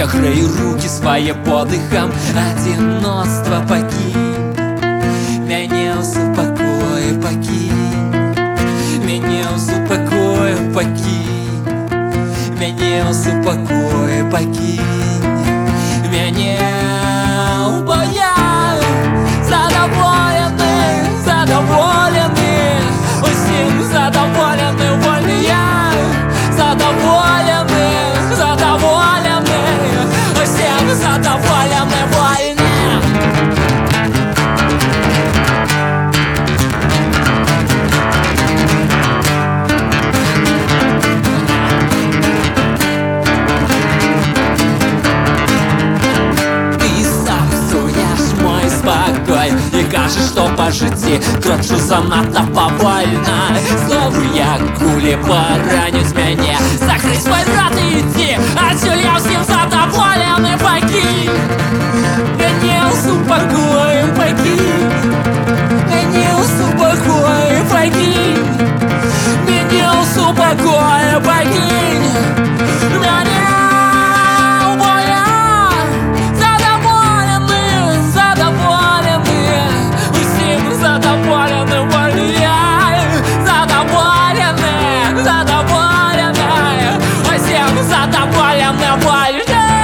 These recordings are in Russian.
Согрей руки свои подыхом, одиночество покинь. Меня у супокоя покинь, меня у супокоя покинь, меня у супокоя покинь, меня убоя задоволены, задоволены, усім задоволены, вольны я, задоволены, задоволены, усім задоволены, вольны. И кажется, что по житті крочу занадто повольно. Знову як кулі поранять мене. Закрыть свой рот и идти, отсюда я всем задоволен. И покинь меня успокоим, покинь меня успокоим, покинь меня успокоим, покинь меня. Задоволены, вольны я, задоволены, задоволены, всем задоволены, вольны.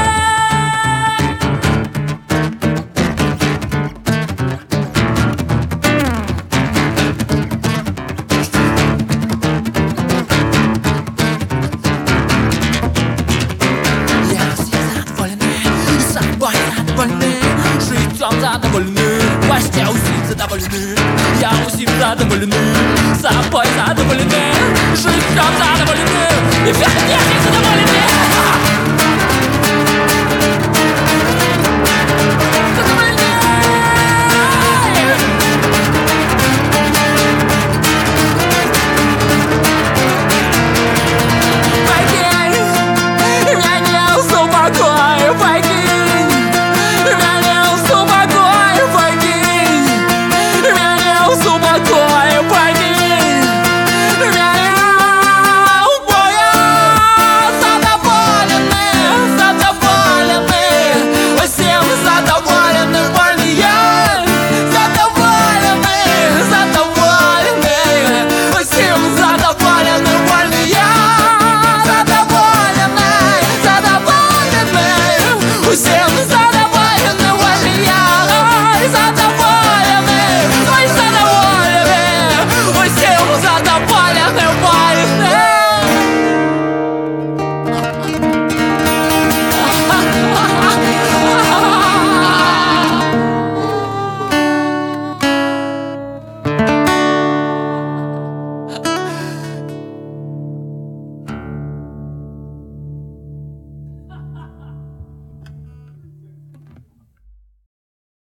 Я всем задоволены, собой задоволены, житьем задоволены, почти усім задоволены. Я усім задоволены, собой задоволены, життям задоволены, и всем задоволены.